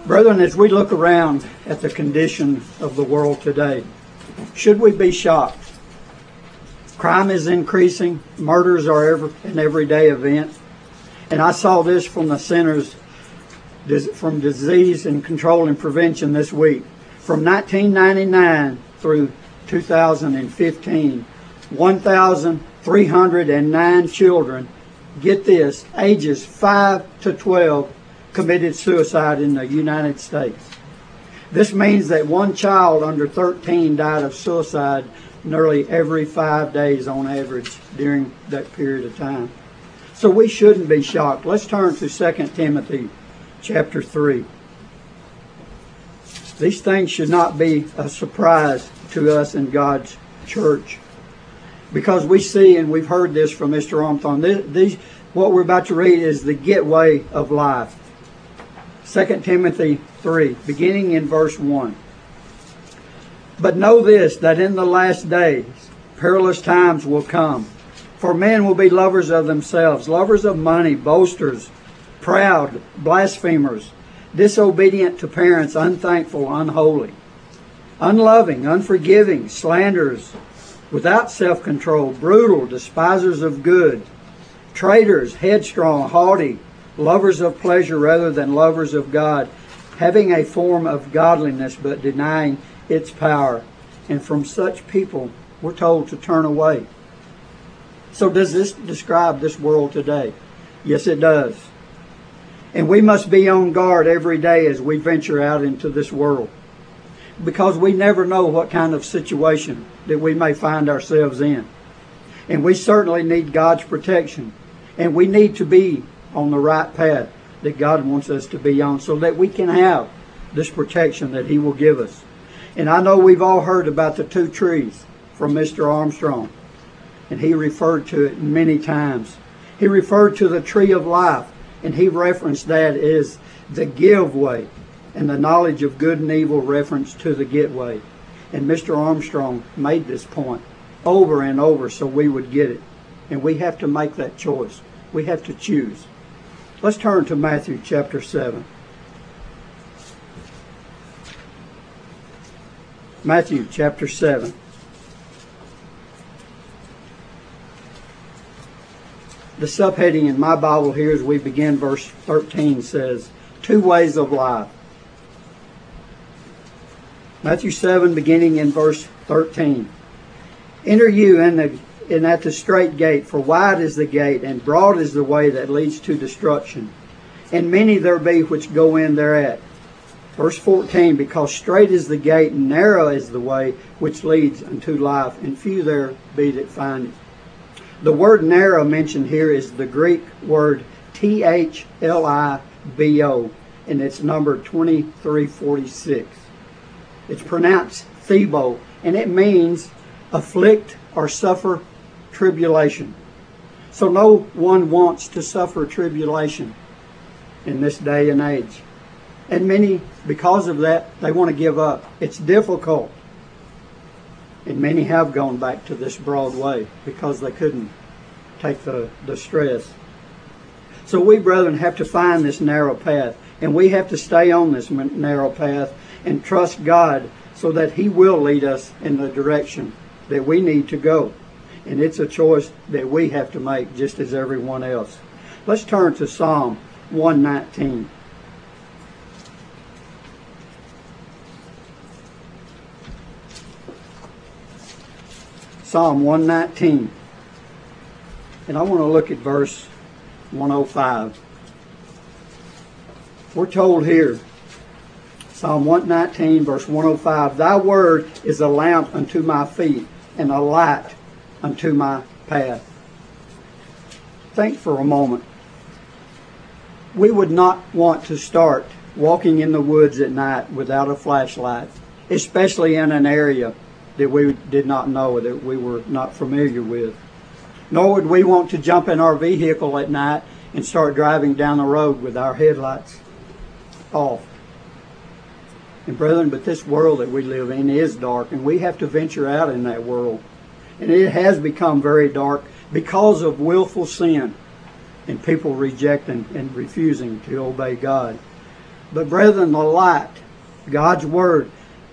Brethren, as we look around at the condition of the world today, should we be shocked? Crime is increasing. Murders are an everyday event. And I saw this from the Centers from Disease and Control and Prevention this week. From 1999 through 2015, 1,309 children, get this, ages 5 to 12, committed suicide in the United States. This means that one child under 13 died of suicide nearly every 5 days on average during that period of time. So we shouldn't be shocked. Let's turn to 2 Timothy chapter 3. These things should not be a surprise to us in God's church, because we see, and we've heard this from Mr. Armstrong, what we're about to read is the getaway of life. 2 Timothy 3, beginning in verse 1. But know this, that in the last days perilous times will come. For men will be lovers of themselves, lovers of money, boasters, proud, blasphemers, disobedient to parents, unthankful, unholy, unloving, unforgiving, slanderers, without self-control, brutal, despisers of good, traitors, headstrong, haughty, lovers of pleasure rather than lovers of God, having a form of godliness but denying its power. And from such people we're told to turn away. So does this describe this world today? Yes, it does. And we must be on guard every day as we venture out into this world, because we never know what kind of situation that we may find ourselves in. And we certainly need God's protection. And we need to be on the right path that God wants us to be on, so that we can have this protection that He will give us. And I know we've all heard about the two trees from Mr. Armstrong, and he referred to it many times. He referred to the tree of life, and he referenced that as the give way, and the knowledge of good and evil reference to the get way. And Mr. Armstrong made this point over and over so we would get it. And we have to make that choice. We have to choose. Let's turn to Matthew chapter 7. Matthew chapter 7. The subheading in my Bible here as we begin verse 13 says, two ways of life. Matthew 7 beginning in verse 13. Enter you in at the straight gate, for wide is the gate, and broad is the way that leads to destruction, and many there be which go in thereat. Verse 14, because straight is the gate, and narrow is the way which leads unto life, and few there be that find it. The word narrow mentioned here is the Greek word Thlibo, and it's number 2346. It's pronounced Thebo, and it means afflict or suffer tribulation. So no one wants to suffer tribulation in this day and age. And many, because of that, they want to give up. It's difficult. And many have gone back to this broad way because they couldn't take the stress. So we, brethren, have to find this narrow path. And we have to stay on this narrow path and trust God so that He will lead us in the direction that we need to go. And it's a choice that we have to make just as everyone else. Let's turn to Psalm 119. Psalm 119. And I want to look at verse 105. We're told here, Psalm 119, verse 105, Thy word is a lamp unto my feet and a light unto my path. Think for a moment. We would not want to start walking in the woods at night without a flashlight, especially in an area that we did not know, that we were not familiar with. Nor would we want to jump in our vehicle at night and start driving down the road with our headlights off. And brethren, but this world that we live in is dark, and we have to venture out in that world. And it has become very dark because of willful sin and people rejecting and refusing to obey God. But brethren, the light, God's Word,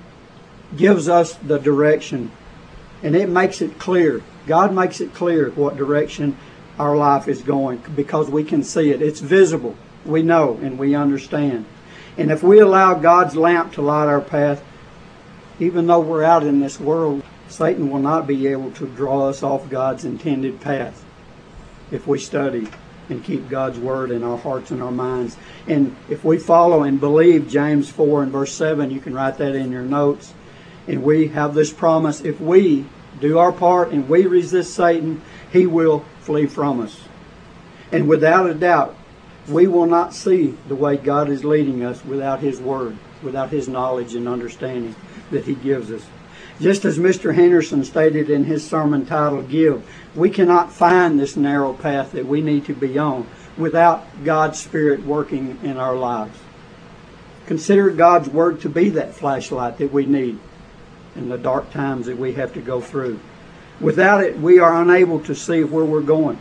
gives us the direction. And it makes it clear. God makes it clear what direction our life is going, because we can see it. It's visible. We know and we understand. And if we allow God's lamp to light our path, even though we're out in this world, Satan will not be able to draw us off God's intended path if we study and keep God's Word in our hearts and our minds. And if we follow and believe James 4 and verse 7, you can write that in your notes. And we have this promise: if we do our part and we resist Satan, he will flee from us. And without a doubt, we will not see the way God is leading us without His Word, without His knowledge and understanding that He gives us. Just as Mr. Henderson stated in his sermon titled Give, we cannot find this narrow path that we need to be on without God's Spirit working in our lives. Consider God's Word to be that flashlight that we need in the dark times that we have to go through. Without it, we are unable to see where we're going.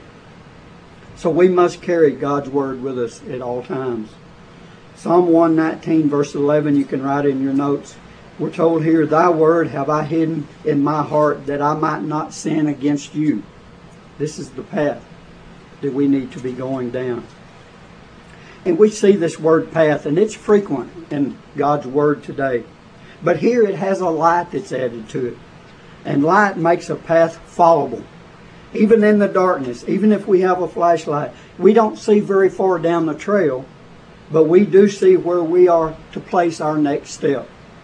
So we must carry God's Word with us at all times. Psalm 119 verse 11, you can write in your notes. We're told here, Thy Word have I hidden in my heart, that I might not sin against you. This is the path that we need to be going down. And we see this word path, and it's frequent in God's Word today. But here it has a light that's added to it. And light makes a path followable. Even in the darkness, even if we have a flashlight, we don't see very far down the trail, but we do see where we are to place our next step.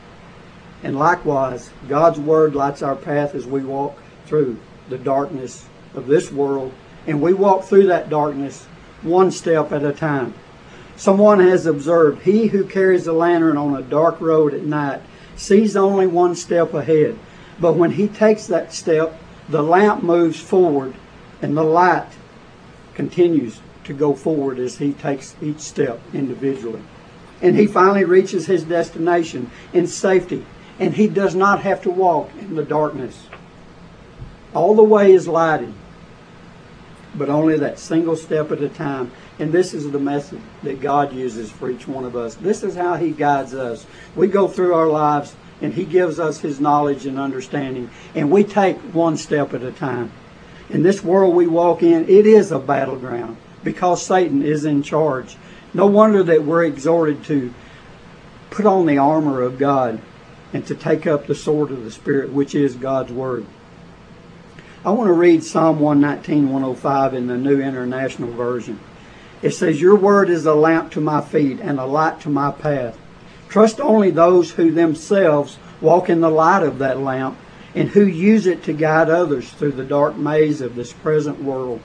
And likewise, God's Word lights our path as we walk through the darkness of this world. And we walk through that darkness one step at a time. Someone has observed, he who carries a lantern on a dark road at night sees only one step ahead. But when he takes that step, the lamp moves forward and the light continues to go forward as he takes each step individually. And he finally reaches his destination in safety. And he does not have to walk in the darkness. All the way is lighted, but only that single step at a time. And this is the method that God uses for each one of us. This is how He guides us. We go through our lives and He gives us His knowledge and understanding. And we take one step at a time. In this world we walk in, it is a battleground because Satan is in charge. No wonder that we're exhorted to put on the armor of God and to take up the sword of the Spirit, which is God's Word. I want to read Psalm 119, 105 in the New International Version. It says, Your Word is a lamp to my feet and a light to my path. Trust only those who themselves walk in the light of that lamp and who use it to guide others through the dark maze of this present world.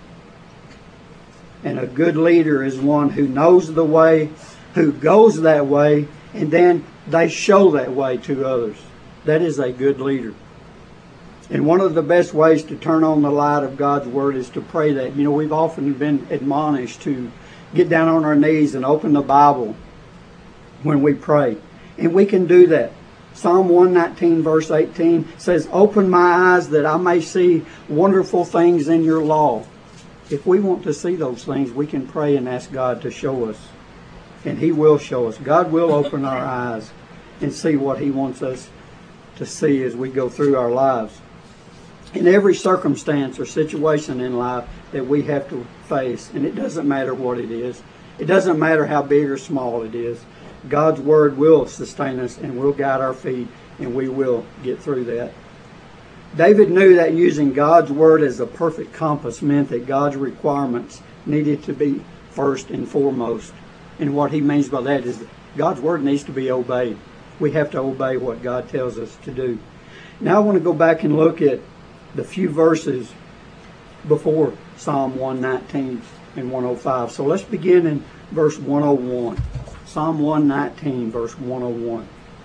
And a good leader is one who knows the way, who goes that way, and then they show that way to others. That is a good leader. And one of the best ways to turn on the light of God's Word is to pray that. You know, we've often been admonished to get down on our knees and open the Bible when we pray. And we can do that. Psalm 119 verse 18 says, Open my eyes that I may see wonderful things in your law. If we want to see those things, we can pray and ask God to show us. And He will show us. God will open our eyes and see what He wants us to see as we go through our lives. In every circumstance or situation in life that we have to face, and it doesn't matter what it is, it doesn't matter how big or small it is, God's Word will sustain us and will guide our feet, and we will get through that. David knew that using God's Word as a perfect compass meant that God's requirements needed to be first and foremost. And what he means by that is that God's Word needs to be obeyed. We have to obey what God tells us to do. Now I want to go back and look at the few verses before Psalm 119 and 105. So let's begin in verse 101. Psalm 119, verse 101.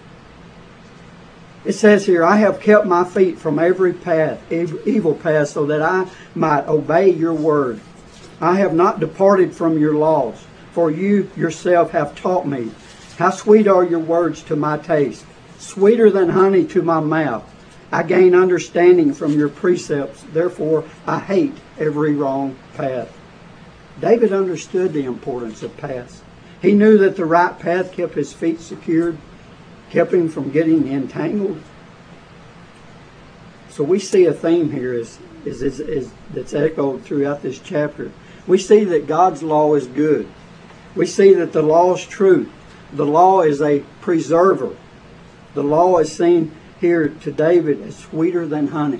It says here, I have kept my feet from every path, evil path, so that I might obey your word. I have not departed from your laws, for you yourself have taught me. How sweet are your words to my taste, sweeter than honey to my mouth. I gain understanding from your precepts, therefore I hate every wrong path. David understood the importance of paths. He knew that the right path kept his feet secured, kept him from getting entangled. So we see a theme here that's echoed throughout this chapter. We see that God's law is good. We see that the law is truth. The law is a preserver. The law is seen here to David as sweeter than honey.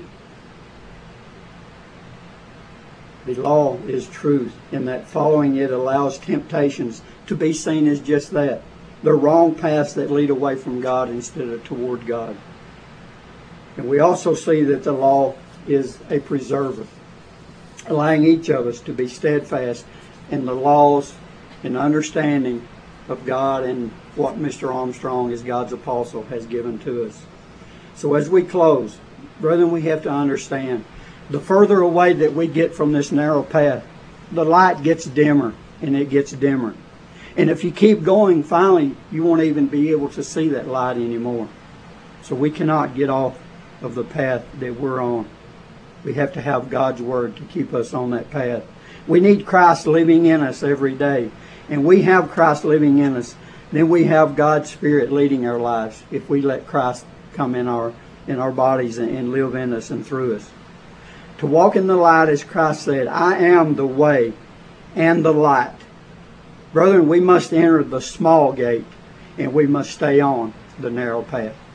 The law is truth, in that following it allows temptations to be seen as just that. The wrong paths that lead away from God instead of toward God. And we also see that the law is a preserver, allowing each of us to be steadfast in the laws and understanding of God and what Mr. Armstrong, as God's apostle, has given to us. So as we close, brethren, we have to understand, the further away that we get from this narrow path, the light gets dimmer and it gets dimmer. And if you keep going, finally, you won't even be able to see that light anymore. So we cannot get off of the path that we're on. We have to have God's Word to keep us on that path. We need Christ living in us every day. And we have Christ living in us. Then we have God's Spirit leading our lives if we let Christ come in our bodies and live in us and through us. To walk in the light, as Christ said, I am the way and the light. Brethren, we must enter the small gate and we must stay on the narrow path.